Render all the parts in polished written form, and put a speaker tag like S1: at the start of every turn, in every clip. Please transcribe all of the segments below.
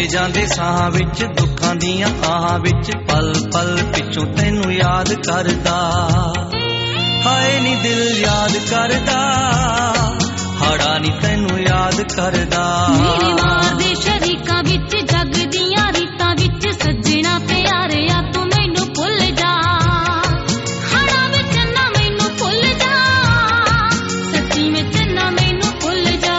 S1: ਜਾਂਦੇ ਸਾਹਾਂ ਵਿੱਚ ਦੁੱਖਾਂ ਦੀਆਂ ਆਹਾਂ ਵਿੱਚ ਪਲ ਪਲ ਪਿੱਛੋਂ ਤੈਨੂੰ ਯਾਦ ਕਰਦਾ ਹਾਏ ਨੀ ਦਿਲ ਯਾਦ ਕਰਦਾ ਹਾੜਾ ਨੀ ਤੈਨੂੰ ਯਾਦ ਕਰਦਾ
S2: ਮੇਰੇ ਮਾਰਦੇ ਸ਼ਰੀਕਾਂ ਵਿੱਚ ਜੱਗ ਦੀਆਂ ਰੀਤਾਂ ਵਿੱਚ ਸੱਜਣਾ ਪਿਆਰਿਆ ਤੂੰ ਮੈਨੂੰ ਭੁੱਲ ਜਾ ਹਾੜਾ ਵਿੱਚ ਨਾ ਮੈਨੂੰ ਭੁੱਲ ਜਾ ਸੱਚੀ ਵਿੱਚ ਨਾ ਮੈਨੂੰ ਭੁੱਲ ਜਾ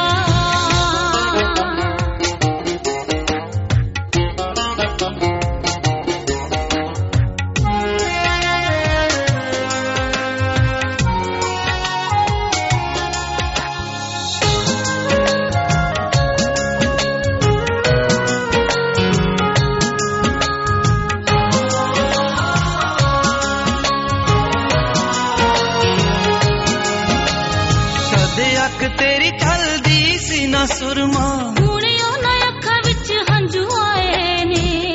S1: ਅੱਖ ਤੇਰੀ ਢਲਦੀ ਸੀ ਨਾ ਸੁਰਮਾ
S2: ਹੁਣ ਉਹਨਾਂ ਅੱਖਾਂ ਵਿੱਚ ਹੰਝੂ ਆਏ ਨੇ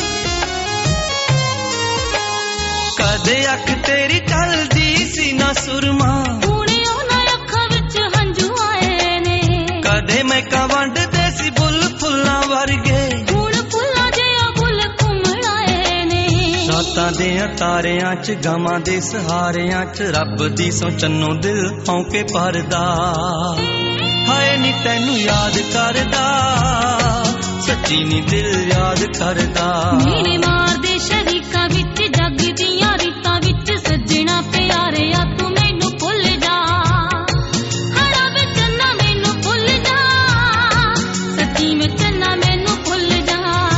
S1: ਕਦੇ ਅੱਖ ਤੇਰੀ ਢਲਦੀ ਸੀ ਨਾ ਸੁਰਮਾ
S2: ਹੁਣ ਉਹਨਾਂ ਅੱਖਾਂ ਵਿੱਚ ਹੰਝੂ ਆਏ ਨੇ
S1: ਕਦੇ ਮੈਂ ਵੰਡਦੇ ਸੀ ਬੁੱਲ ਫੁੱਲਾਂ ਵਰਗੇ
S2: ਹੁਣ ਫੁੱਲਾਂ ਜਿਹਾ ਬੁੱਲ ਘੁੰਮਣ ਆਏ ਨੇ
S1: ਰਾਤਾਂ ਦੇ ਤਾਰਿਆਂ 'ਚ ਗਾਵਾਂ ਦੇ ਸਹਾਰਿਆਂ 'ਚ ਰੱਬ ਦੀ ਸੋ ਚੰਨੋ ਦਿਲ ਭੌਂਕੇ ਭਰਦਾ ਹਾਏ ਨੀ ਤੈਨੂੰ ਯਾਦ ਕਰਦਾ ਸੱਚੀ ਨੀ ਦਿਲ ਯਾਦ ਕਰਦਾ
S2: ਮੇਰੇ ਮਾਰਦੇ ਸ਼ਰੀਕਾਂ ਵਿੱਚ ਜੱਗ ਦੀਆਂ ਰੀਤਾਂ ਵਿੱਚ ਸੱਜਣਾ ਪਿਆਰਿਆ ਤੂੰ ਮੈਨੂੰ ਭੁੱਲ ਜਾ ਹਾੜਾ ਵਿੱਚ ਨਾ ਮੈਨੂੰ ਭੁੱਲ ਜਾ ਸੱਚੀ ਵਿੱਚ ਨਾ ਮੈਨੂੰ ਭੁੱਲ ਜਾ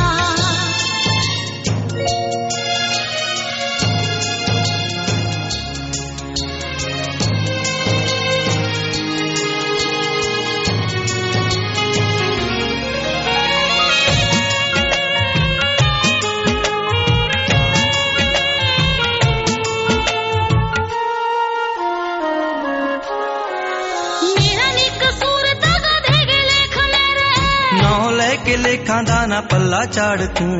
S1: ਕੇ ਲੇਖਾਂ ਦਾ ਨਾ ਪੱਲਾ ਝਾੜ ਤੂੰ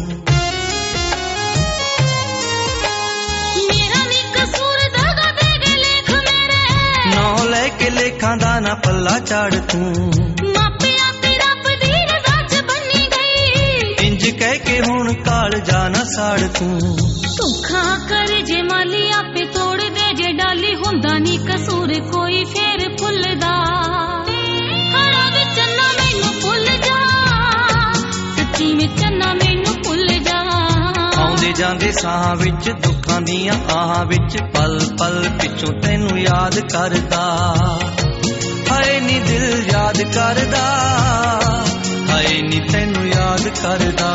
S2: ਮੇਰਾ ਨੀ ਕਸੂਰ ਦਗਾ ਦੇ ਗਏ ਲੇਖ ਮੇਰੇ
S1: ਨੌ ਲੈ ਕੇ ਲੇਖਾਂ ਦਾ ਨਾ ਪੱਲਾ ਝਾੜ ਤੂੰ
S2: ਮਾਪਿਆਂ ਤੇ ਰੱਬ ਦੀ ਰਜ਼ਾ 'ਚ ਬੰਨੀ ਗਈ
S1: ਇੰਜ ਕਹਿ ਕੇ ਹੁਣ ਕਾਲ ਜਾ ਨਾ ਸਾੜ ਤੂੰ
S2: ਧੋਖਾ ਕਰ ਜੇ ਮਾਲੀ ਆਪੇ ਤੋੜ ਦੇ ਜੇ ਡਾਲੀ ਹੁੰਦਾ ਨੀ ਕਸੂਰ ਕੋਈ ਫੇਰ ਭੁੱਲਦਾ ਹਾੜਾ ਵਿੱਚ ਨਾ ਮੈਨੂੰ ਭੁੱਲ ਜਾ ਸੱਚੀ ਵਿੱਚ ਨਾ ਮੈਨੂੰ ਭੁੱਲ ਜਾ
S1: ਆਉਂਦੇ ਜਾਂਦੇ ਸਾਹਾਂ ਵਿੱਚ ਦੁੱਖਾਂ ਦੀਆਂ ਆਹਾਂ ਵਿੱਚ ਪਲ ਪਲ ਪਿੱਛੋਂ ਤੈਨੂੰ ਯਾਦ ਕਰਦਾ ਹਾਏ ਨੀ ਦਿਲ ਯਾਦ ਕਰਦਾ ਹਾਏ ਨੀ ਤੈਨੂੰ ਯਾਦ ਕਰਦਾ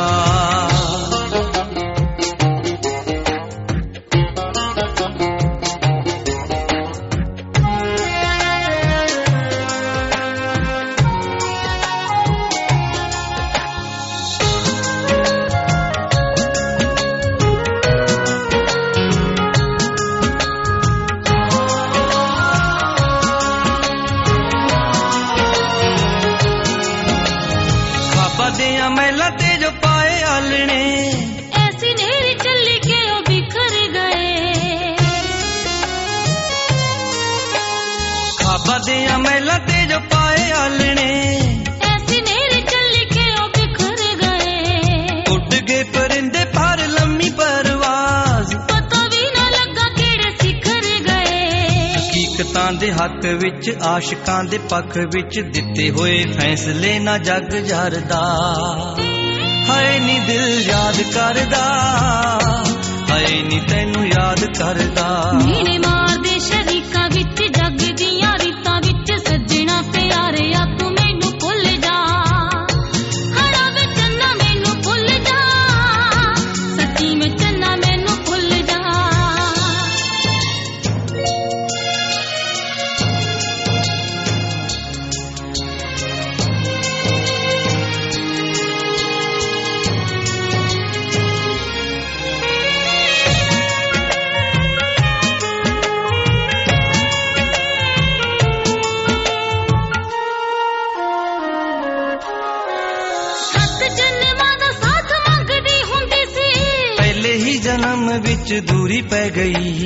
S1: ਮਹਿਲਾ ਤੇ ਜੋ ਪਾਏ ਆਲਣੇ
S2: ਐਸੀ ਨੇਰੀ ਚੱਲੀ ਕੇ ਉਹ ਬਿਖਰ ਗਏ
S1: ਖਾਬਾਂ ਦੀਆਂ ਮਹਿਲਾ ਤੇ ਜੋ ਪਾਏ ਆਲਣੇ
S2: ਐਸੀ ਨੇਰੀ ਚੱਲੀ ਕੇ ਉਹ ਬਿਖਰ ਗਏ
S1: ਉੱਡ ਗਏ ਪਰਿੰਦੇ ਪਰ ਲੰਮੀ ਪਰਵਾਜ਼
S2: ਪਤਾ ਵੀ ਨਾ ਲੱਗਾ ਕਿਹੜੇ ਸਿਖਰ ਗਏ
S1: ਹਕੀਕਤਾਂ ਦੇ ਹੱਕ ਵਿੱਚ ਆਸ਼ਿਕਾਂ ਦੇ ਪੱਖ ਵਿੱਚ ਦਿੱਤੇ ਹੋਏ ਫੈਸਲੇ ਨਾ ਜੱਗ ਜਰਦਾ ਹਾਏ ਨੀ ਦਿਲ ਯਾਦ ਕਰਦਾ ਹਾਏ ਨੀ ਤੈਨੂੰ ਯਾਦ ਕਰਦਾ
S2: ਮੇਰੇ ਮਾਰਦੇ ਸ਼ਰੀਕਾਂ ਵਿੱਚ ਜੱਗ ਦੀਆਂ ਰੀਤਾਂ ਵਿੱਚ ਸੱਜਣਾ ਪਿਆਰਿਆ ਤੂੰ ਮੈਨੂੰ ਭੁੱਲ ਜਾ ਹਾੜਾ ਵਿੱਚ ਨਾ ਮੈਨੂੰ ਭੁੱਲ ਜਾ ਸੱਚੀ ਵਿੱਚ ਨਾ ਮੈਨੂੰ ਭੁੱਲ ਜਾ
S1: ਜਨਮ ਵਿੱਚ ਦੂਰੀ ਪੈ ਗਈ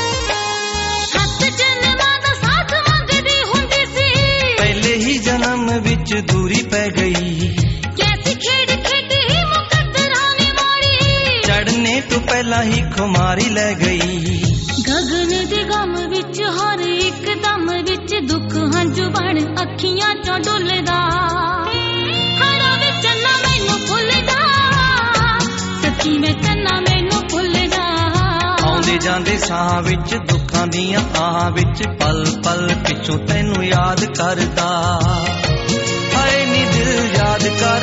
S1: ਹੱਥ ਜਨਮਾਂ ਦਾ ਸਾਥ ਮੰਗਦੀ ਹੁੰਦੀ ਸੀ ਪਹਿਲੇ ਹੀ ਜਨਮ ਵਿੱਚ ਦੂਰੀ ਪੈ ਗਈ।
S2: ਕੈਸੀ ਖੇਡ ਖੇਡੀ ਮੁਕੱਦਰਾਂ ਨੇ ਮਾਰੀ,
S1: ਚੜਨੇ ਤੋਂ ਪਹਿਲਾਂ ਹੀ ਖੁਮਾਰੀ ਲੈ ਗਈ।
S2: ਗਗਨ ਦੇ ਗਮ ਵਿੱਚ ਹਰ ਇੱਕ ਦਮ ਵਿੱਚ ਦੁੱਖ ਹੰਝੂ ਬਣ ਅੱਖੀਆਂ ਚੋਂ ਡੁੱਲਦਾ। ਹੜਾ ਵਿੱਚ ਚੰਨਾ ਮੈਨੂੰ ਭੁੱਲਦਾ, ਸੱਚੀ ਮੈਂ ਚੰਨਾ ਮੈਨੂੰ ਭੁੱਲਦਾ।
S1: ਆਉਂਦੇ ਜਾਂਦੇ ਸਾਹ ਵਿੱਚ ਦੁੱਖਾਂ ਦੀਆਂ ਆਹਾਂ ਵਿੱਚ ਪਲ ਪਲ ਪਿੱਛੋਂ ਤੈਨੂੰ ਯਾਦ ਕਰਦਾ। ਹਾਏ ਨੀ ਦਿਲ ਯਾਦ ਕਰ